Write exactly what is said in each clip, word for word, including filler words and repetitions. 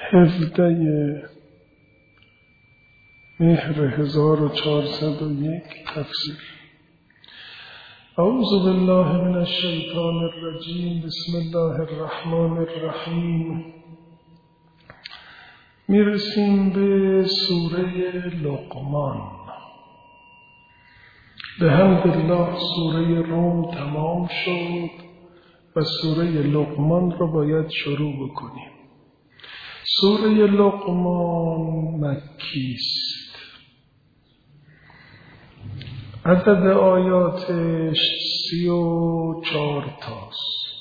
هفده مهر هزار و چهارصد و یک تفسیر. اعوذ بالله من الشیطان الرجیم. بسم الله الرحمن الرحیم. میرسیم به سوره لقمان. به حمدالله سوره روم تمام شد و سوره لقمان را باید شروع بکنیم. سوره لقمان مکی است. عدد آیاتش سی و چهار تاست.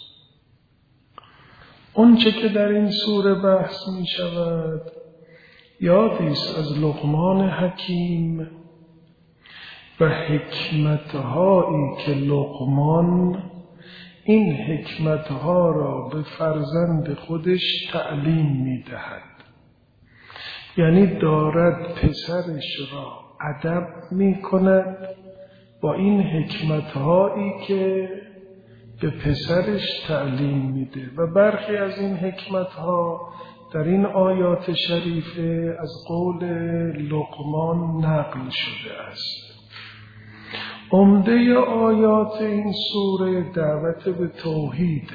اونچه که در این سوره بحث می شود یادی است از لقمان حکیم و حکمتهایی که لقمان این حکمتها را به فرزند خودش تعلیم می دهد. یعنی دارد پسرش را ادب می کند با این حکمتهایی که به پسرش تعلیم میده و برخی از این حکمتها در این آیات شریفه از قول لقمان نقل شده است. عمده آیات این سوره دعوت به توحید،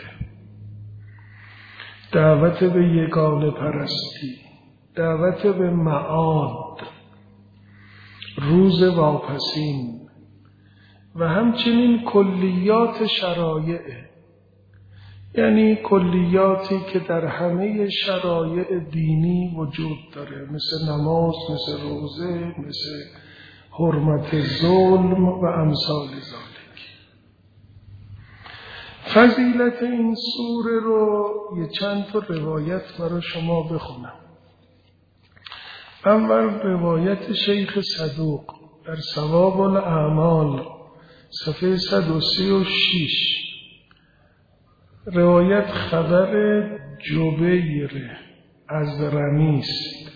دعوت به یگانه پرستی، دعوت به معاد، روز واپسین و همچنین کلیات شرایع، یعنی کلیاتی که در همه شرایع دینی وجود داره، مثل نماز، مثل روزه، مثل حرمت ظلم و امثال ذالک. فضیلت این سوره رو یه چند تا روایت برای شما بخونم. اول روایت شیخ صدوق در ثواب الاعمال صفحه صد و سی و شش. روایت خبر جبیر از رمی است.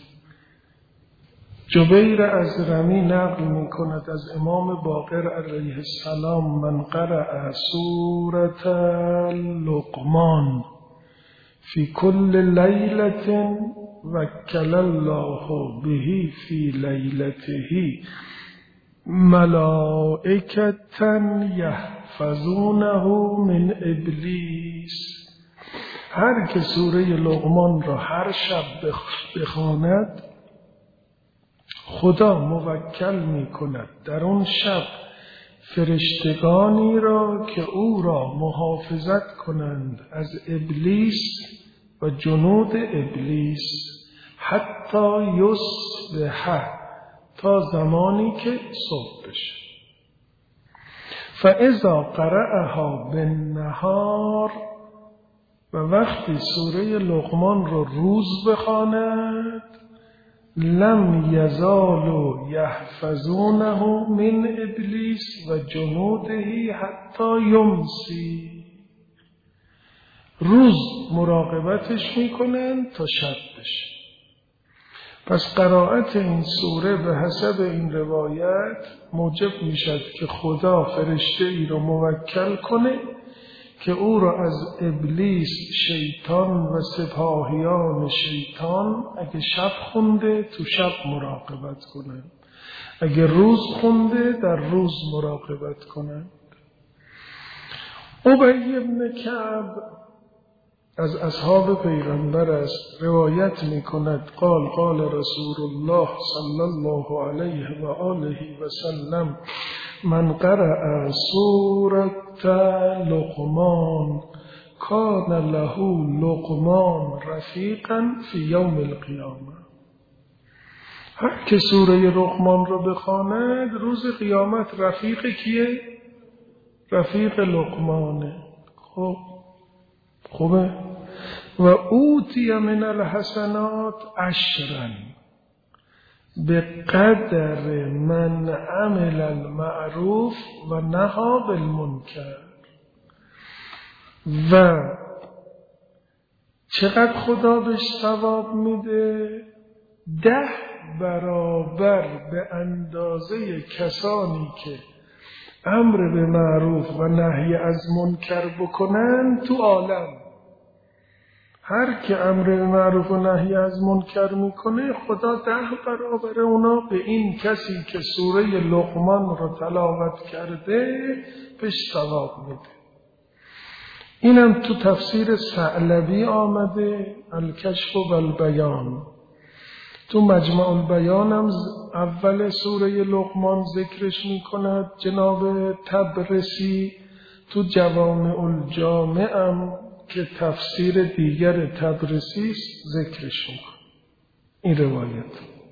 جبیر از رمی نقل می کند از امام باقر علیه السلام: من قرأ سورة لقمان فی کل لیلة وکل الله به فی لیلته ملائکة یحفظونه من ابلیس. هر که سوره لقمان را هر شب بخواند خدا موکل می کند در اون شب فرشتگانی را که او را محافظت کنند از ابلیس و جنود ابلیس حتی یصبح، تا زمانی که صبح بشه. فاذا قرأها بالنهار، و وقتی سوره لقمان رو روز بخواند لم یزالوا یحفظونه من ابلیس و جنوده حتی یمسی. روز مراقبتش میکنن تا شب بشه. پس قرائت این سوره به حسب این روایت موجب میشد که خدا فرشته ای رو موکل کنه که او را از ابلیس، شیطان و سپاهیان شیطان اگه شب خونده تو شب مراقبت کنه، اگه روز خونده در روز مراقبت کنه. ابی بن کعب از اصحاب پیغمبر است، روایت می کند قال قال رسول الله صلی الله علیه و آله و سلم: من قرأ سورة لقمان کان له لقمان رفیقا فی یوم القیامه. هر که سوره لقمان را بخواند روز قیامت رفیق کیه؟ رفیق لقمانه. خب خوبه. و اوتی من الحسنات عشرا به قدر من عمل المعروف و نهی بالمنکر. و چقدر خدا بهش ثواب میده؟ ده برابر به اندازه کسانی که امر به معروف و نهی از منکر بکنن تو عالم. هر که امر معروف و نهی از منکر میکنه خدا ده برابر اونا به این کسی که سوره لقمان رو تلاوت کرده بهش ثواب میده. اینم تو تفسیر ثعلبی آمده، الکشف و البیان. تو مجمع البیان هم اول سوره لقمان ذکرش میکند جناب تبرسی. تو جوامع الجامع هم که تفسیر دیگر تبرسی ذکرش میکن این روایت.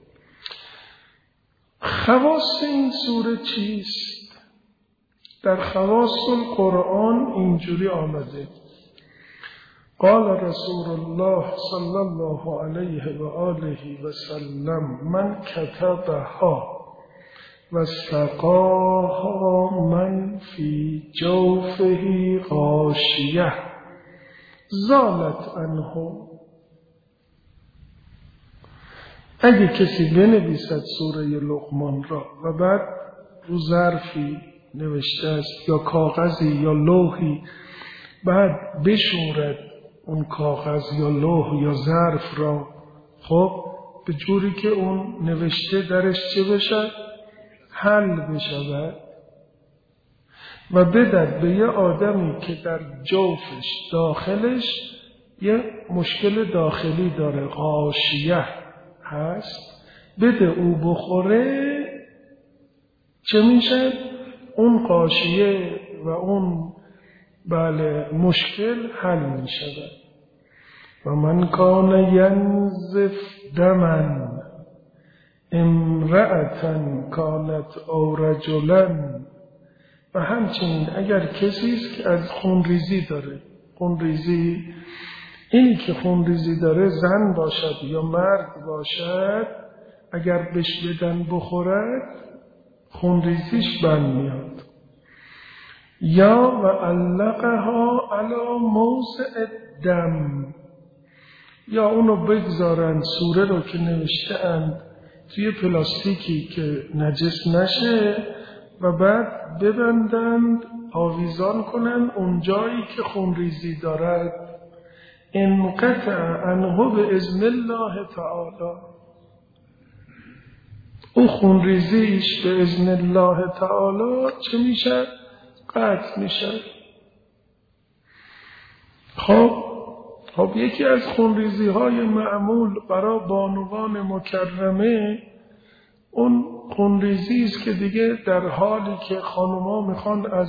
خواص این سوره چیست؟ در خواص القرآن اینجوری آمده: قال رسول الله صلی الله علیه و آله و سلم من کتبها و سقاها من فی جوفه غاشیه زالت عنه. اگه کسی بنویسد سوره لقمان را و بعد رو ظرفی نوشته است یا کاغذی یا لوحی، بعد بشورد اون کاغذ یا لوح یا ظرف را، خب به جوری که اون نوشته درش چه بشد؟ حل بشود و بدد به یه آدمی که در جوفش داخلش یه مشکل داخلی داره، غاشیه هست، بده او بخوره، چه میشه؟ اون غاشیه و اون بله مشکل حل می شود. و من کان ینزف دمن امرأتن کانت او رجلن. و همچنین اگر کسی است که از خونریزی داره، خونریزی اینی که خونریزی داره زن باشد یا مرد باشد، اگر بهش بدن بخورد خونریزیش بند میاد. یا و علقها علی موضع الدم، یا اونو بگذارن سوره رو که نوشته اند توی پلاستیکی که نجس نشه و بعد ببندند، آویزان کنن اون جایی که خونریزی دارد. انقطع عنه به اذن الله تعالی، او خونریزیش به اذن الله تعالی چه میشه؟ قطع میشه. خب خب یکی از خونریزی های معمول برای بانوان مکرمه اون خونریزی است که دیگه در حالی که خانوما میخوان از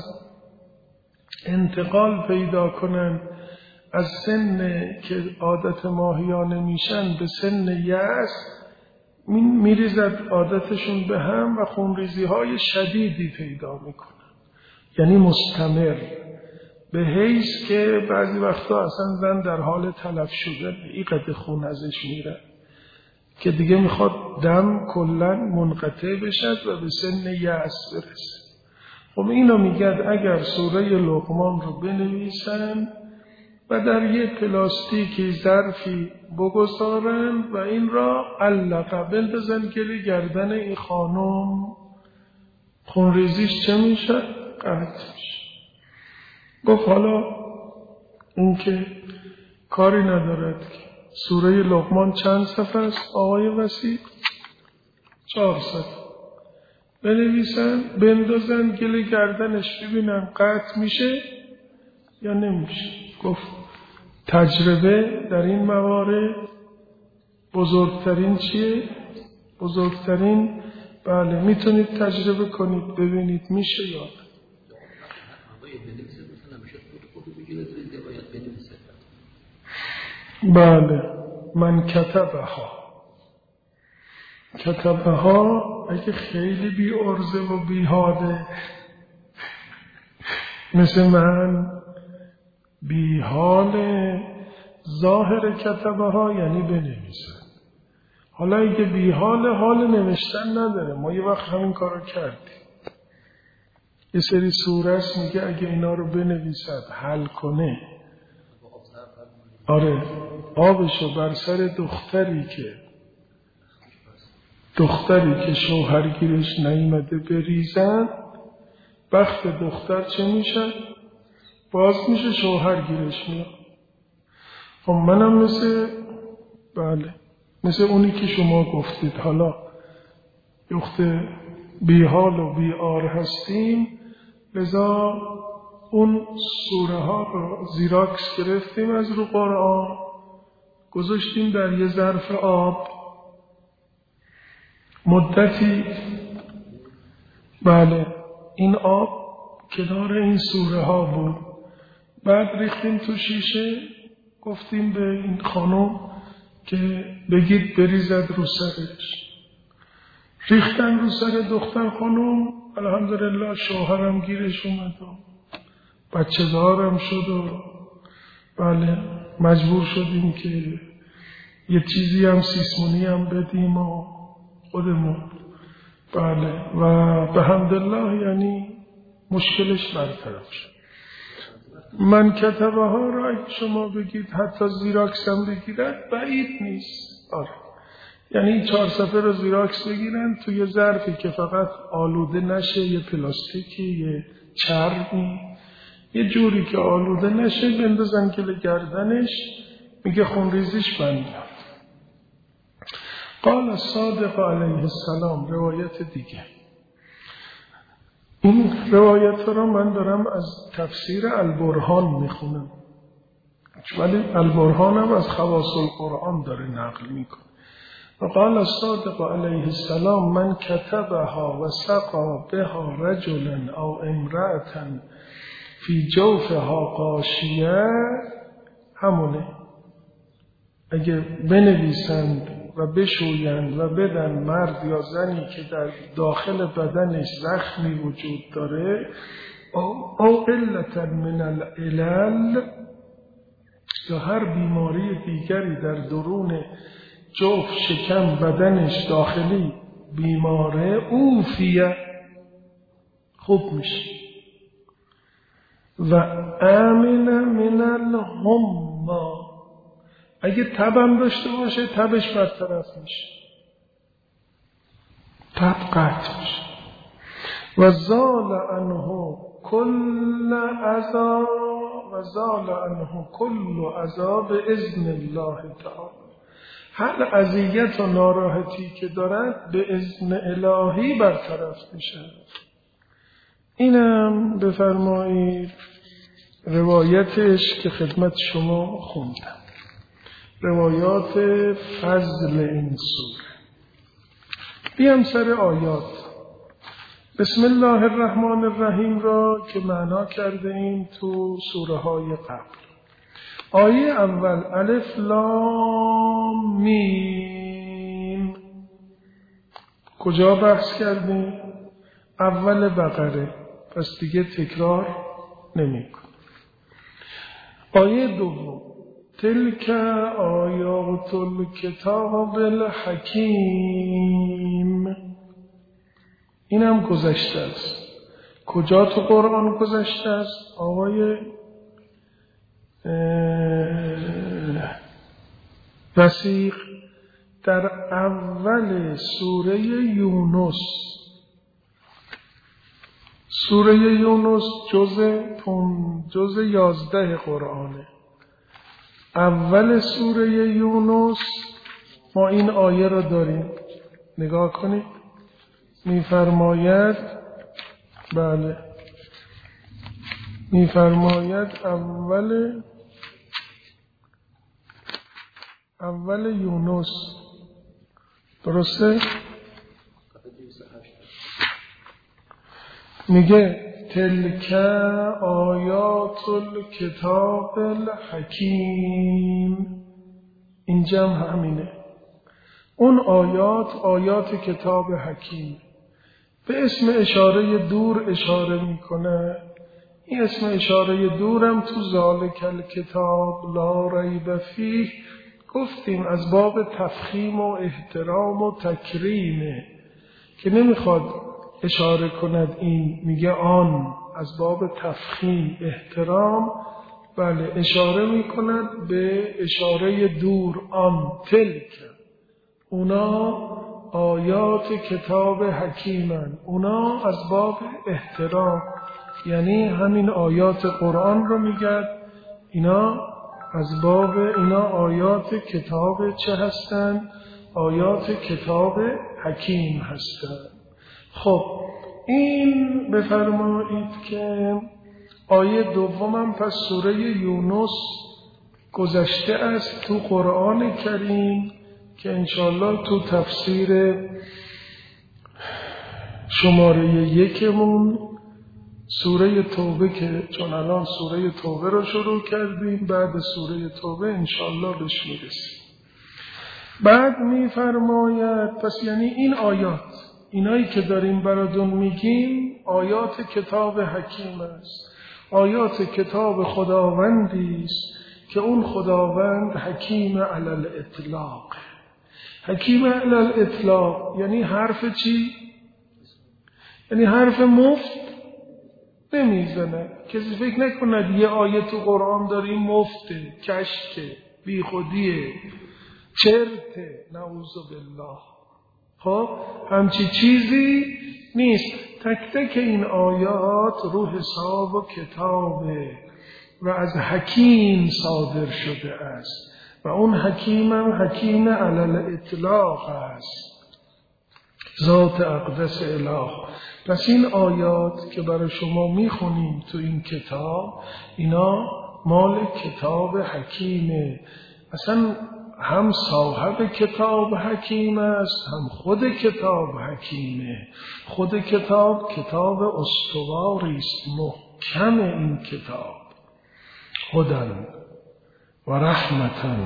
انتقال پیدا کنن از سن که عادت ماهیانه میشن به سن یأس، میریزد عادتشون به هم و خونریزی های شدیدی پیدا میکنن، یعنی مستمر، به حیث که بعضی وقتا اصلا زن در حال تلف شدن اینقدر خون ازش میره که دیگه میخواد دم کلا منقطع بشد و به سن یأس برسه. خب اینو میگد اگر سوره لقمان رو بنویسن و در یه پلاستیکی ظرفی بگذارن و این را علقه بندازن گلی گردن این خانم، خونریزیش چه میشه؟ قطع میشه. گفت حالا این که کاری ندارد که سوره لقمان چند صفحه است آقای وسیع؟ چهار صفحه. بنویسن بندازن گل گردنش ببینن قطع میشه یا نمیشه. گفت تجربه در این موارد بزرگترین چیه؟ بزرگترین بله میتونید تجربه کنید ببینید میشه یا بله. من کتبها کتبها اگه خیلی بی عرضه و بی حاله مثل من بی حال ظاهر کتبها یعنی بنویسن. حالا اگه بی حال حال نوشتن نداره، ما یه وقت همین کارو کردیم. یه سری سوره است میگه اگه اینا رو بنویسد حل کنه، آره آبشو بر سر دختری که دختری که شوهرگیرش نیامده بریزن، بخت دختر چه میشه؟ باز میشه، شوهرگیرش میاد. خب منم مثل بله مثل اونی که شما گفتید حالا یخت بیحال و بیار هستیم، لذا اون سوره ها رو زیراکس گرفتیم از رو قرآن، گذاشتیم در یه ظرف آب مدتی. بله این آب کنار این سوره ها بود. بعد ریختیم تو شیشه، گفتیم به این خانم که بگید بریزد رو سرش. ریختن رو سر دختر خانم. الحمدلله شوهرم گیرش اومد و بچه دارم شد و بله مجبور شدیم که یه چیزی هم سیسمونی هم بدیم و خودمون بله و به حمدالله یعنی مشکلش برطرف شد. من کتبه ها را اگه شما بگید حتی زیراکس هم بگیرد بعید نیست. آره یعنی چهار صفحه رو زیراکس بگیرن توی ظرفی که فقط آلوده نشه، یه پلاستیکی، یه چرمی، یه جوری که آلوده نشه، بندازن گل گردنش، میگه خونریزیش بند میاد. قال الصادق علیه السلام، روایت دیگه. این روایت را من دارم از تفسیر البرهان میخونم، ولی البرهان هم از خواص القرآن داره نقل میکنه. وقال الصادق علیه السلام من كتبها و سقا بها رجلا او امرأة فی جوفها غاشیه، همونه اگه بنویسند و بشویند و بدن مرد یا زنی که در داخل بدنش زخمی وجود داره او, او علتا من العلل، یا هر بیماری دیگری در درون جوف شکم بدنش داخلی بیماره، اوفیه خوب میشه. و امن من الهما، اگه تبم داشته باشه تبش برطرف میشه، تب قطع میشه. و زال عنه کل عذا و زال عنه کل عذاب اذن الله تعالی، هر اذیت و ناراحتی که دارد به اذن الهی برطرف میشه. اینم بفرمایید روایتش که خدمت شما خوندم، روایات فضل این سوره. بیام سر آیات. بسم الله الرحمن الرحیم را که معنا کرده ایم تو سوره های قبل. آیه اول الف لام میم کجا بحث کردیم؟ اول بقره، پس دیگه تکرار نمی کن. آیه دوم تلک آیات الکتاب الحکیم، اینم گذشته است. کجا تو قرآن گذشته است؟ آقای وسیق در اول سوره یونس. سوره یونس جزء جزء یازده قرآنه. اول سوره یونس ما این آیه را داریم، نگاه کنید. میفرماید بله میفرماید اول اول یونس، درسته؟ میگه تلک آیات الکتاب الحکیم، اینجا هم همینه. اون آیات آیات کتاب حکیم، به اسم اشاره دور اشاره میکنه. این اسم اشاره دورم تو ذالک الکتاب لا ریب فیه گفتیم از باب تفخیم و احترام و تکریمه، که نمیخواد اشاره کند این، میگه آن، از باب تفخیم احترام بله اشاره میکند به اشاره دور. آن تلک، اونا آیات کتاب حکیمن، اونا از باب احترام، یعنی همین آیات قرآن رو میگه اینا از باب اینا آیات کتاب چه هستن؟ آیات کتاب حکیم هستن. خب این بفرمایید که آیه دومم پس سوره یونس گذشته است تو قرآن کریم که انشالله تو تفسیر شماره یکمون سوره توبه که چون الان سوره توبه رو شروع کردیم، بعد سوره توبه انشالله بهش میرسیم. بعد میفرماید پس یعنی این آیات، اینایی که داریم براتون میگیم آیات کتاب حکیم است، آیات کتاب خداوندی است که اون خداوند حکیم علی الاطلاق. حکیم علی الاطلاق یعنی حرف چی؟ یعنی حرف مفت نمیزنه. کسی فکر نکند یه آیه تو قرآن داریم مفته، کشته، بی خودیه، چرته، نعوذ بالله. خب همچی چیزی نیست. تک تک این آیات رو حساب و کتابه و از حکیم صادر شده است و اون حکیم هم حکیم علی الاطلاق است، ذات اقدس اله. پس این آیات که برای شما میخونیم تو این کتاب، اینا مال کتاب حکیمه. اصلا هم صاحب کتاب حکیم است، هم خود کتاب حکیمه. خود کتاب کتاب استواری است، محکم این کتاب. هدن و رحمتا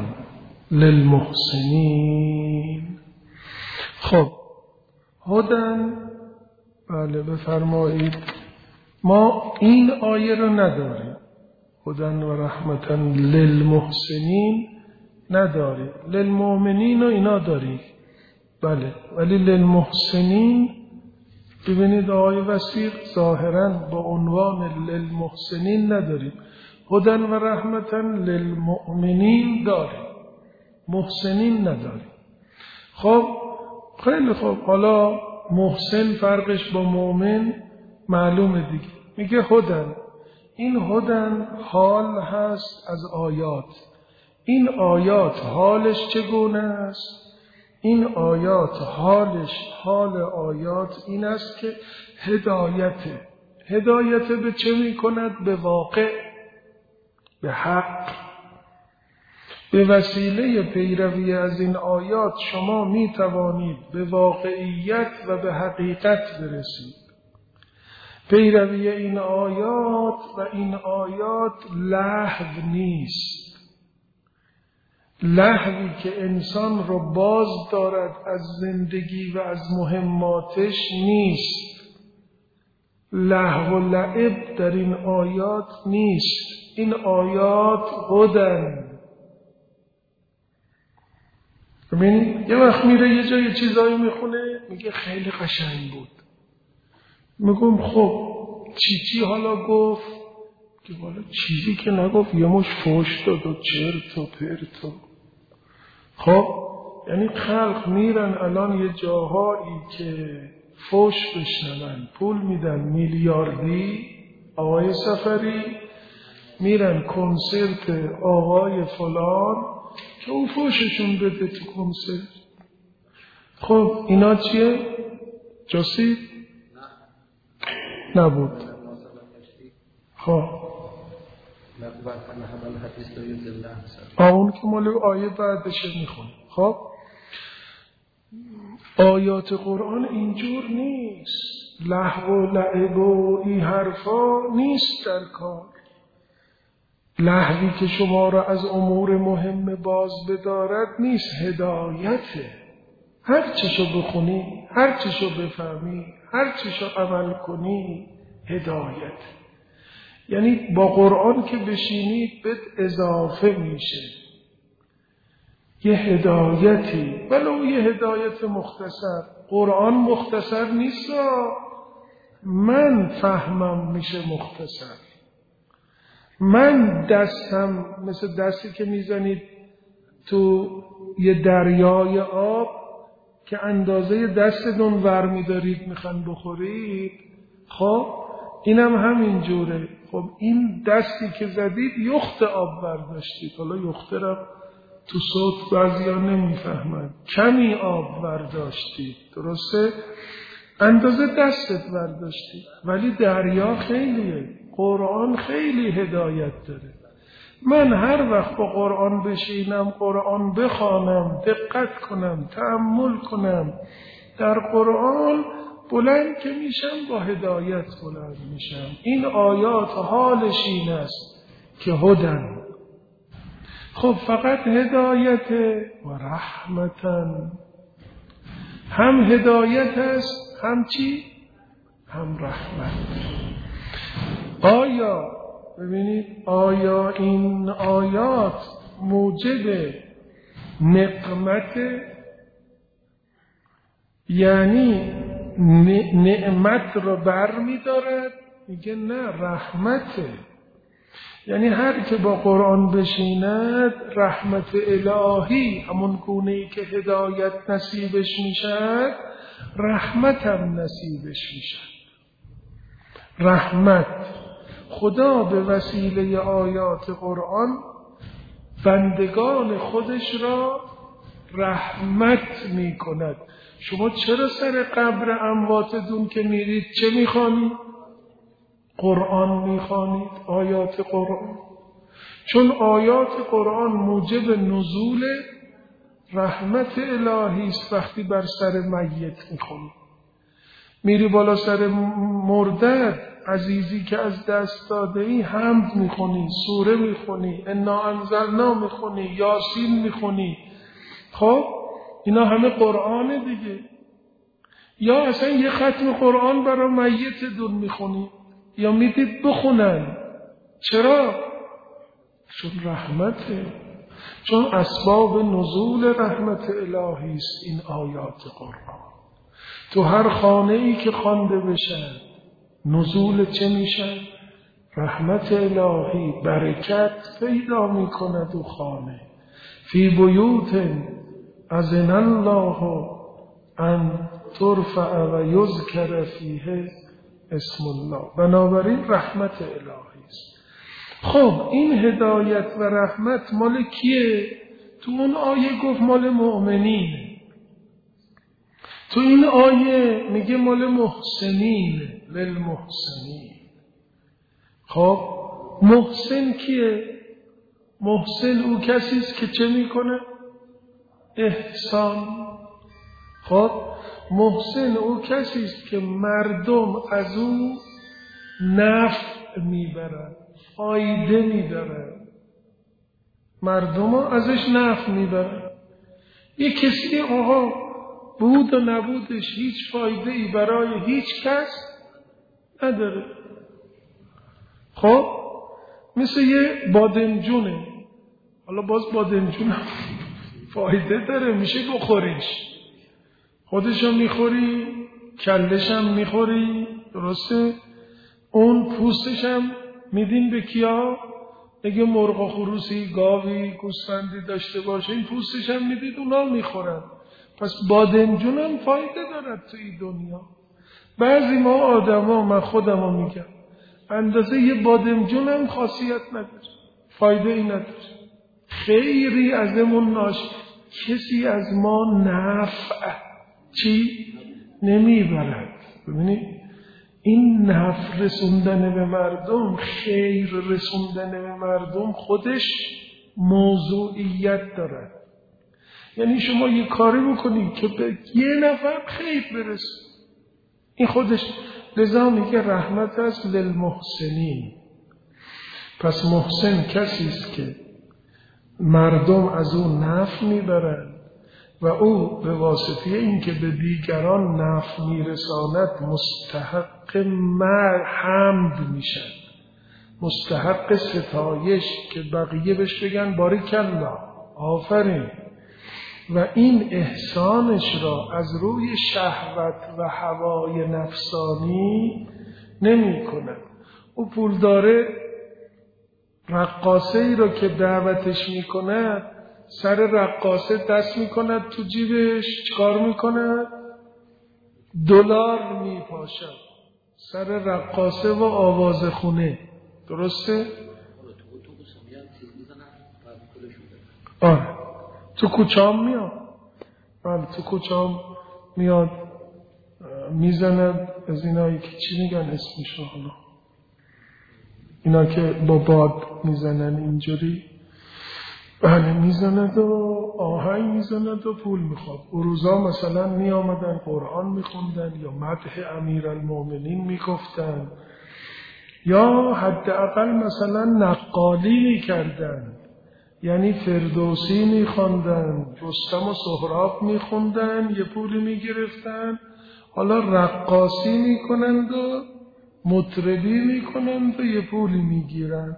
للمحسنین. خب هدن، بله بفرمایید. ما این آیه رو نداریم، هدن و رحمتا للمحسنین نداریم. للمؤمنین و اینا داریم، بله، ولی للمحسنین ببینید آیه وسیق ظاهراً با عنوان للمحسنین نداریم. هدن و رحمتا للمؤمنین داریم، محسنین نداریم. خب خیلی خوب، حالا محسن فرقش با مؤمن معلومه دیگه. میگه هدن، این هدن حال هست از آیات. این آیات حالش چگونه است؟ این آیات حالش، حال آیات این است که هدایته. هدایته به چه می کند؟ به واقع، به حق. به وسیله پیروی از این آیات شما می توانید به واقعیت و به حقیقت برسید. پیروی این آیات و این آیات لهو نیست، لهوی که انسان رو باز دارد از زندگی و از مهماتش نیست. لهو و لعب در این آیات نیست. این آیات هدن. ببینید یه وقت میره یه جای چیزایی میخونه میگه خیلی قشنگ بود، میگم خب چی چی حالا گفت؟ که حالا چیزی که نگفت، یه مش فوش داد و چرت و پرت و. خب یعنی خلق میرن الان یه جاهایی که فوش بشنون، پول میدن میلیاردی. آقای سفری میرن کنسرت آقای فلان که اون فوششون بده تو کنسرت. خب اینا چیه؟ جاسید؟ نبود. خب اون که مال آیه بعدشه میخونه. خب آیات قرآن اینجور نیست، لهو و لعب و این حرفا نیست در کار. لهوی که شما را از امور مهم باز بدارد نیست، هدایته. هر چیشو بخونی، هر چیشو بفهمی، هر چیشو عمل کنی، هدایت. یعنی با قرآن که بشینید بهت اضافه میشه یه هدایتی، ولو یه هدایت مختصر. قرآن مختصر نیست، من فهمم میشه مختصر. من دستم مثل دستی که میزنید تو یه دریای آب که اندازه دستتون ور میدارید میخوان بخورید. خب اینم همین جوره. خب این دستی که زدید یخت آب برداشتید. حالا یخته را تو صوت بعضیا نمیفهمن. کمی آب برداشتید، درسته؟ اندازه دستت برداشتید. ولی دریا خیلیه. قرآن خیلی هدایت داره. من هر وقت با قرآن بشینم، قرآن بخوانم، دقت کنم، تأمل کنم در قرآن، بلند که میشم با هدایت بلند میشم. این آیات حالش این است که هدن. خب فقط هدایت و رحمتن، هم هدایت است هم چی؟ هم رحمت. آیا ببینید آیا این آیات موجب نقمت، یعنی نعمت رو بر می دارد؟ میگه نه، رحمته. یعنی هر که با قرآن بشیند رحمت الهی، همون گونه‌ای که هدایت نصیبش میشد رحمت هم نصیبش میشد. رحمت، خدا به وسیله آیات قرآن بندگان خودش را رحمت می کند. شما چرا سر قبر امواتتون که میرید چه میخوانید؟ قرآن میخوانید، آیات قرآن. چون آیات قرآن موجب نزول رحمت الهی است. وقتی بر سر میت میخونید، میری بالا سر مردد، عزیزی که از دست داده ای، حمد میخونی، سوره میخونی، انا انزلنا میخونی، یاسین میخونی. خب اینا همه قرآنه دیگه. یا اصلا یه ختم قرآن برای میت دون میخونی یا میدید بخونن. چرا؟ چون رحمته، چون اسباب نزول رحمت الهی است این آیات قرآن. تو هر خانه ای که خوانده بشن نزول چه میشن؟ رحمت الهی، برکت پیدا میکند و خانه. فی بیوت اذن الله ان ترفع و یذکر فیه اسم الله. بنابراین رحمت الهی است. خب این هدایت و رحمت مال کیه؟ تو اون آیه گفت مال مؤمنین. تو این آیه میگه مال محسنین، للمحسنین. خب محسن کیه؟ محسن او کسی است که چه میکنه؟ احسان. خب محسن او کسی است که مردم از او نفع میبرن، فایده میبرن، مردم ازش نفع میبرن. یک کسی آقا بود و نبودش هیچ فایده ای برای هیچ کس نداره. خب مثل یه بادمجونه. حالا باز بادمجون فایده داره، میشه بخوریش، خودشم میخوری، کلشم میخوری، درسته؟ اون پوستشم میدین به کیا؟ اگه مرغ و خروسی، گاوی، گوسفندی داشته باشه این پوستشم میدید اونا میخورن. پس بادمجون هم فایده دارد تو این دنیا. بعضی ما آدما، من خودمو میگم، اندازه یه بادمجون هم خاصیت نداره، فایده ای نداره، خیری ازمون ناشه. کسی از ما نفع چی نمیبرد. ببینید این نفع رسوندن به مردم، خیر رسوندن به مردم خودش موضوعیت دارد. یعنی شما یه کاری بکنید که به یه نفر خیر برسه، این خودش. لذا میگه رحمت است للمحسنین. پس محسن کسی است که مردم از او نفع میبرند و او به واسطه اینکه به دیگران نفع میرساند مستحق حمد میشن، مستحق ستایش، که بقیه بهش بگن باریکالله، آفرین. و این احسانش را از روی شهوت و هوای نفسانی نمی کند. او پول داره، رقاصه ای را که دعوتش می کند، سر رقاصه دست می کند تو جیبش، چکار می کند؟ دلار می پاشد سر رقاصه و آواز خونه، درسته؟ آره تو کوچه‌ام میاد، بله تو کوچه‌ام میاد میزنه از اینایی که چی میگن اسمشو، حالا اینا که با باد میزنن اینجوری، بله میزند و آهنگ میزند و پول میخواد. اون روزا مثلا میامدن قرآن میخوندن یا مدح امیرالمومنین میگفتن یا حداقل مثلا نقالی میکردن، یعنی فردوسی میخوندن، رستم و سهراب میخوندن، یه پولی میگرفتن. حالا رقاصی میکنند و مطربی میکنند و یه پولی میگیرن.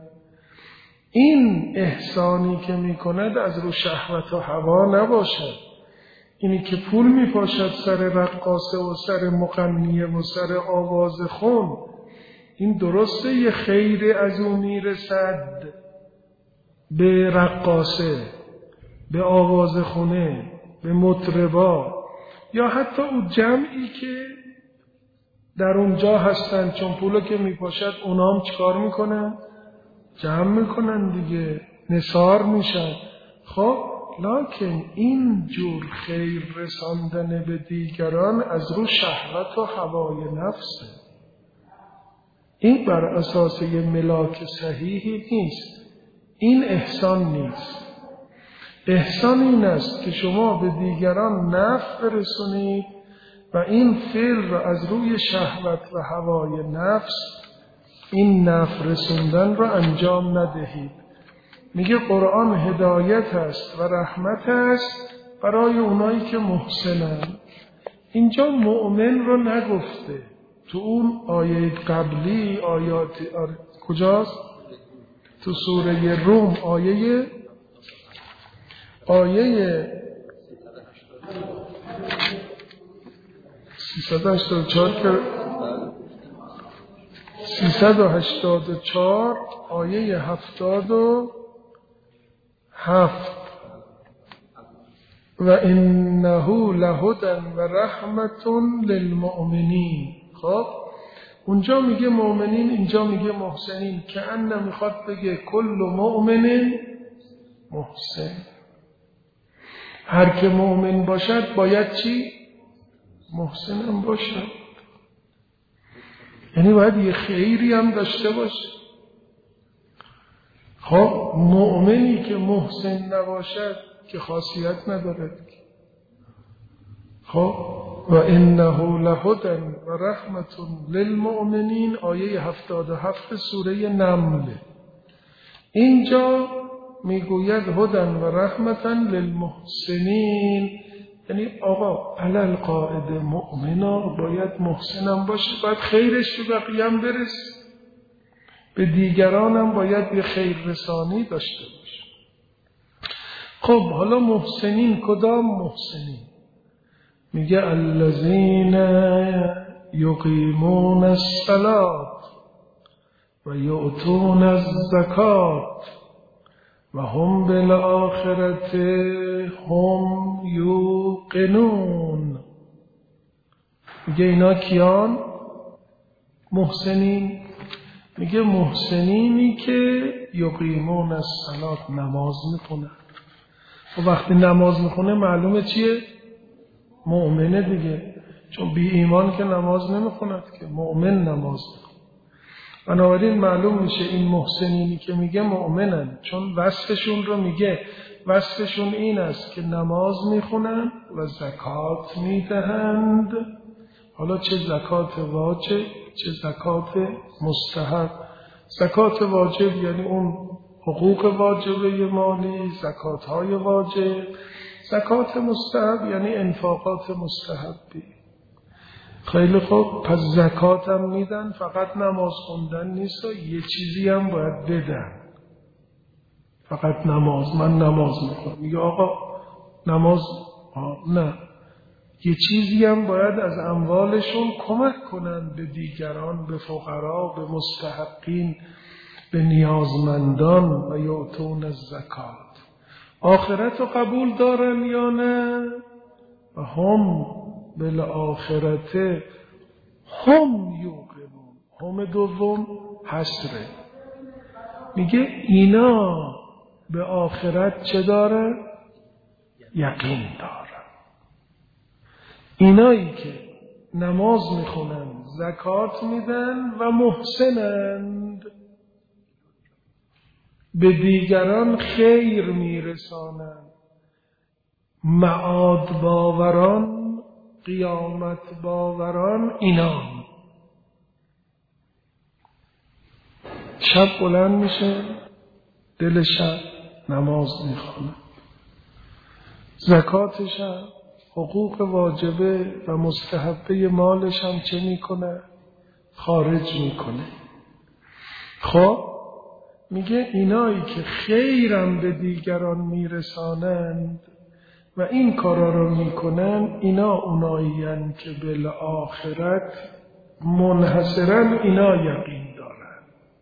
این احسانی که میکند از رو شهوت و هوا نباشد، اینی که پول میپاشد سر رقاصه و سر مغنیه و سر آواز خون، این درسته یه خیر از اون میرسد به رقاصه، به آواز خونه، به مطربا، یا حتی اون جمعی که در اونجا هستن، چون پولو که میپاشد اونام چکار میکنن؟ جمع میکنن دیگه، نثار میشن. خب لکن این جور خیر رساندن به دیگران از رو شهوت و هوای نفسه. این بر اساس یه ملاک صحیحی نیست، این احسان نیست. احسان این است که شما به دیگران نفع برسونید و این فعل را از روی شهوت و هوای نفس، این نفع رسوندن را انجام ندهید. میگه قرآن هدایت است و رحمت است برای اونایی که محسنن. اینجا مؤمن رو نگفته، تو اون آیه قبلی آیات آره. کجاست؟ تو سوره روم آیه آیه سیصد و هشتاد و چهار که سیصد و هشتاد و چهار آیه هفتاد و هفت و انه لهدی و رحمت للمؤمنین. خب اونجا میگه مؤمنین، اینجا میگه محسنین، که ان میخواد بگه کل مؤمن محسن. هر که مؤمن باشد باید چی؟ محسن هم باشد، یعنی باید یه خیری هم داشته باشه. خب مؤمنی که محسن نباشد که خاصیت ندارد. خب و انه لهدی و رحمت للمؤمنین آیه هفتاد و هفت سوره نمل. اینجا میگوید هدی و رحمتا للمحسنین، یعنی آقا علل قاعد مؤمنا باید محسنم باشه، باید خیرش به بقیه هم برسه، به دیگرانم باید به خیر رسانی داشته باشه. خب حالا محسنین کدام محسنین؟ میگه الذین یقیمون الصلاة و یؤتون الزکات و هم بالآخرة هم یوقنون. میگه اینا کیان؟ محسنین. میگه محسنینی که یقیمون الصلاة، نماز میخونن. و وقتی نماز میخونه معلومه چیه؟ مؤمنه دیگه، چون بی ایمان که نماز نمیخوند که، مؤمن نماز میخونه. بنابراین معلوم میشه این محسنینی که میگه مؤمنن، چون وصفشون رو میگه، وصفشون این است که نماز میخونن و زکات میدهند. حالا چه زکات واجب چه زکات مستحب. زکات واجب یعنی اون حقوق واجبه مالی، زکات های واجب. زکات مستحب یعنی انفاقات مستحبی. خیلی خوب، پس زکات هم میدن، فقط نماز خوندن نیست، یه چیزی هم باید بدن. فقط نماز، من نماز میخونم، میگه آقا نماز نه، یه چیزی هم باید از اموالشون کمک کنن به دیگران، به فقرا، به مستحقین، به نیازمندان. و یؤتون الزکات. آخرت رو قبول دارن یا نه؟ و هم بالآخرت هم یوقنون. هم دوم حسره، میگه اینا به آخرت چه داره؟ یقین داره. اینایی که نماز میخونن، زکات میدن و محسنند، به دیگران خیر میرسانند، معاد باوران، قیامت باوران، اینا شب بلند میشه، دل شب نماز میخونه، زکاتش هم، حقوق واجبه و مستحبه مالش هم چه میکنه؟ خارج میکنه. خب میگه اینایی که خیرم به دیگران میرسانند و این کارا رو میکنن، اینا اونایین که بالآخرت منحصرا اینا یقین دارن.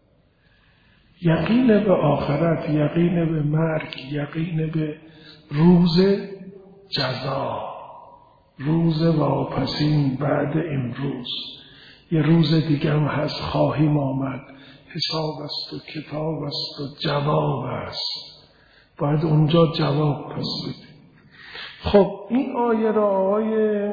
یقین به آخرت، یقین به مرگ، یقین به روز جزا، روز واپسین بعد امروز. یه روز دیگه هم هست، خواهیم آمد، حساب است و کتاب است و جواب است، باید اونجا جواب پس بدیم. خب این آیه را آقای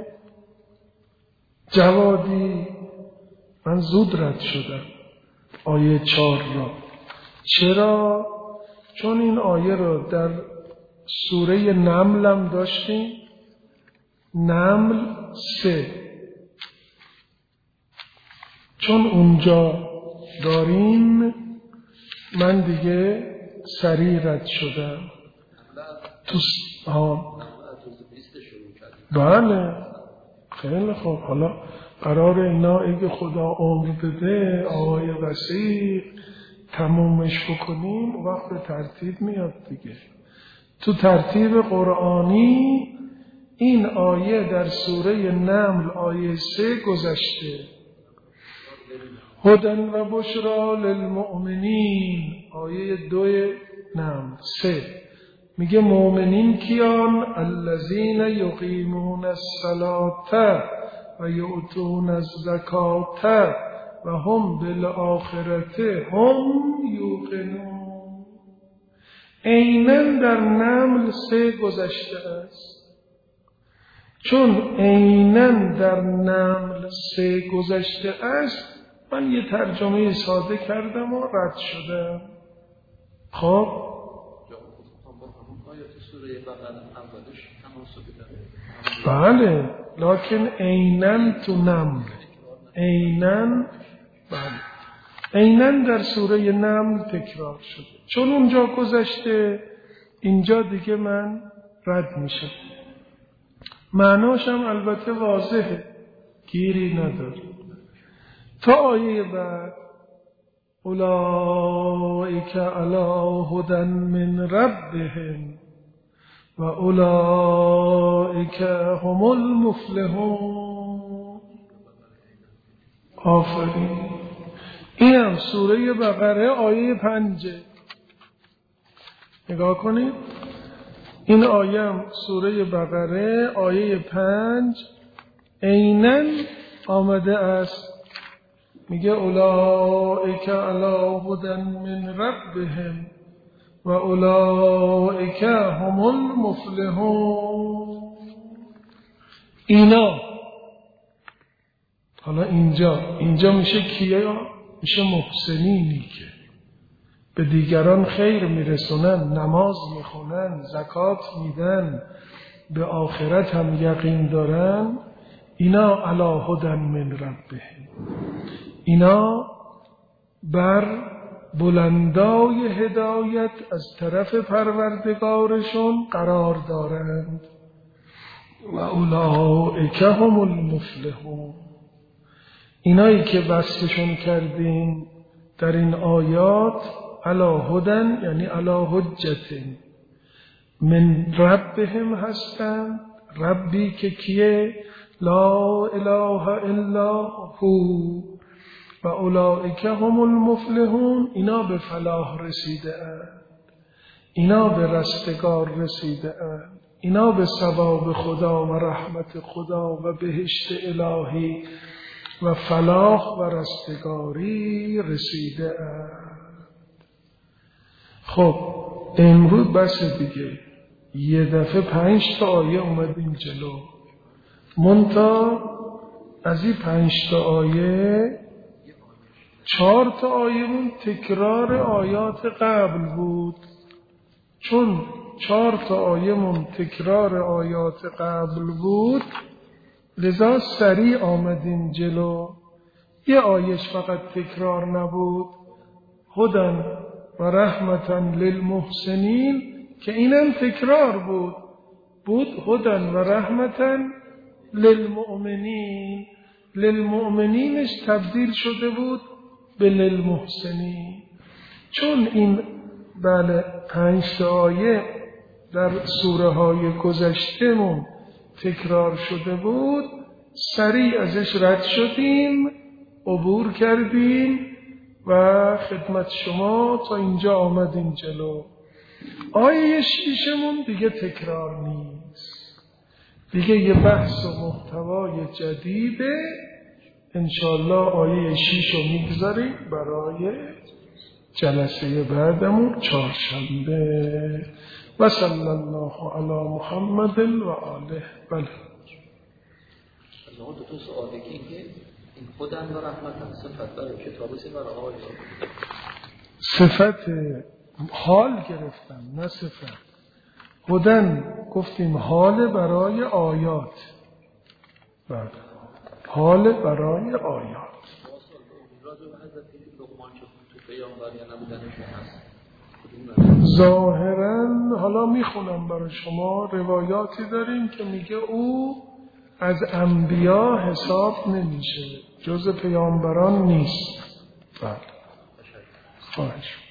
جوادی، من زود رد شدم آیه چهار را. چرا؟ چون این آیه را در سوره نمل هم داشتیم، نمل سه، چون اونجا داریم من دیگه سریع رد شدم. تو ها بله خیلی خوب. حالا قرار اینا اگه خدا عمر بده آقای وسیع تمومش بکنیم، وقت به ترتیب میاد دیگه. تو ترتیب قرآنی این آیه در سوره نمل آیه سه گذشته، هدن و بشرا للمؤمنین. آیه دو نمل سه میگه مؤمنین کیان؟ الذین یقیمون الصلاة و یؤتون الزکاة و هم بالآخرة هم یوقنون. عیناً در نمل سه گذشته است. چون عیناً در نمل سه گذشته است، من یه ترجمه ساده کردم و رد شدم. خب بله، لکن عیناً تو نمل، عیناً بله عیناً در سوره نمل تکرار شده. چون اونجا گذشته، اینجا دیگه من رد میشم. معناشم البته واضحه، گیری نداره. تا آیه بعد اولئک علی هدی من ربهم و اولئک هم المفلحون. آفرین. اینم سوره بقره آیه پنجه. نگاه کنید، این آیه هم سوره بقره آیه پنج عیناً آمده است. میگه اولئک علی هدی من ربهم و اولئک هم المفلحون. اینا حالا اینجا اینجا میشه کیه؟ میشه محسنینی که به دیگران خیر میرسونن، نماز میخونن، زکات میدن، به آخرت هم یقین دارن. اینا علی هدی من ربهم، اینا بر بلندای هدایت از طرف پروردگارشون قرار دارند. و اولئک هم المفلحون. اینایی که وصفشون کردیم در این آیات علی هدی یعنی علی حجت من ربهم هستند. ربی که کیه؟ لا اله الا هو. و اولئک هم المفلحون. اینا به فلاح رسیده اند، اینا به رستگار رسیده اند، اینا به ثواب خدا و رحمت خدا و بهشت الهی و فلاح و رستگاری رسیده اند. خب امروز بس دیگه یه دفعه پنج تا آیه اومدیم جلو، منتها از این پنج تا آیه چهار تا آیه‌مون تکرار آیات قبل بود. چون چهار تا آیه‌مون تکرار آیات قبل بود لذا سریع آمدیم جلو. یه آیش فقط تکرار نبود، هدن و رحمتا للمحسنین، که اینم تکرار بود بود هدن و رحمتا للمؤمنین. للمؤمنینش تبدیل شده بود به للمحسنین. چون این بله پنج تا آیه در سوره های گذشتهمون تکرار شده بود، سریع ازش رد شدیم، عبور کردیم و خدمت شما تا اینجا آمدیم جلو. آیه شیشمون دیگه تکرار نیست، دیگه یه بحث و محتوای جدیده. انشالله آیه شیش رو میگذاریم برای جلسه بعدمون چهارشنبه. و صلی الله علی محمد و آله. بله شما دو تا سوال دیگه این خودن و رحمت صفت داره کتاب سی برای آقای صفت حال گرفتم نه صفت. خودن گفتیم حال برای آیات، بله حال برای آیات. ظاهرا حالا میخونم برای شما، روایاتی داریم که میگه او از انبیا حساب نمیشه، جز پیامبران نیست. بله خواهش